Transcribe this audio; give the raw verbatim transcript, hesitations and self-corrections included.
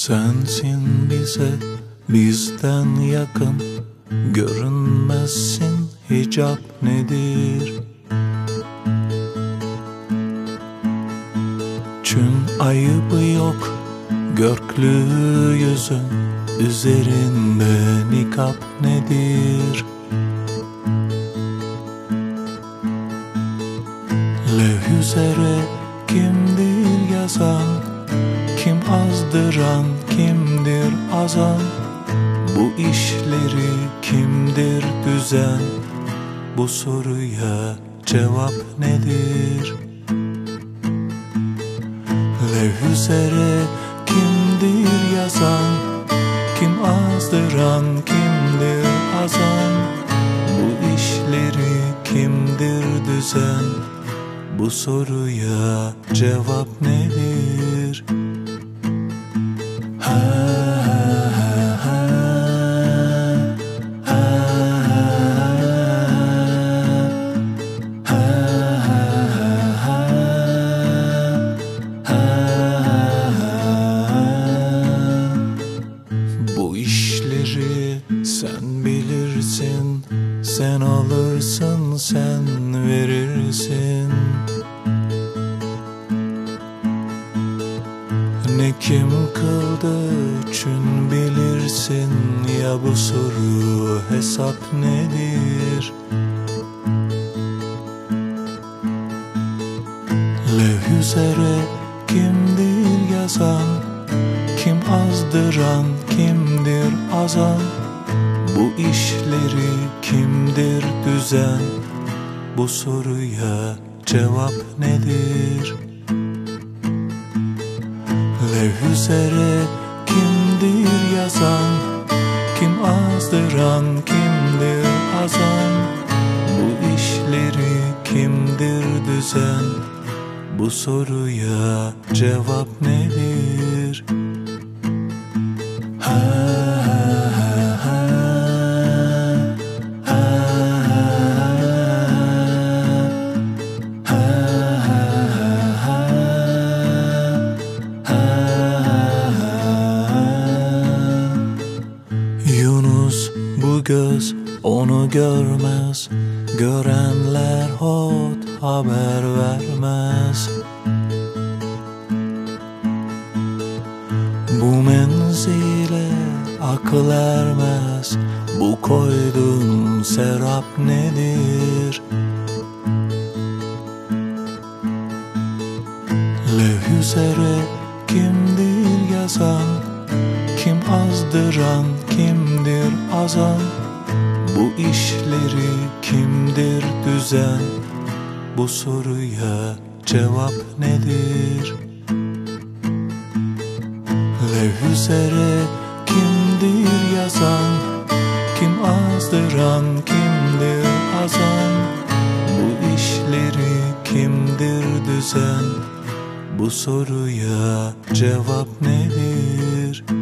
Sensin bize bizden yakın, görünmezsin, hicap nedir? Çün ayıbı yok görklü yüzün, üzerinde nikap nedir? Levh üzere kimdir yazan, kim azdıran, kimdir azan? Bu işleri kimdir düzen? Bu soruya cevap nedir? Levh üzere kimdir yazan, kim azdıran, kimdir azan? Bu işleri kimdir düzen? Bu soruya cevap nedir? Ha ha ha ha ha. Bu işleri sen bilirsin, sen alırsın, sen verirsin. Ne kim kıldı çün bilirsin, ya bu soru hesap nedir? Levh üzere kimdir yazan, kim azdıran, kimdir azan? Bu işleri kimdir düzen? Bu soruya cevap nedir? Levh üzere kimdir yazan, kim azdıran, kimdir azan? Bu işleri kimdir düzen? Bu soruya cevap nedir? Ha ha ha ha ha. Yunus bu göz onu görmez, görenler hot haber vermez. Bu menzile akıl ermez, bu koydun serap nedir? Levh üzere kimdir yazan, kim azdıran, kimdir azan? Bu işleri kimdir düzen? Bu soruya cevap nedir? Levh üzere kimdir yazan, kim azdıran, kimdir azan? Bu işleri kimdir düzen? Bu soruya cevap nedir?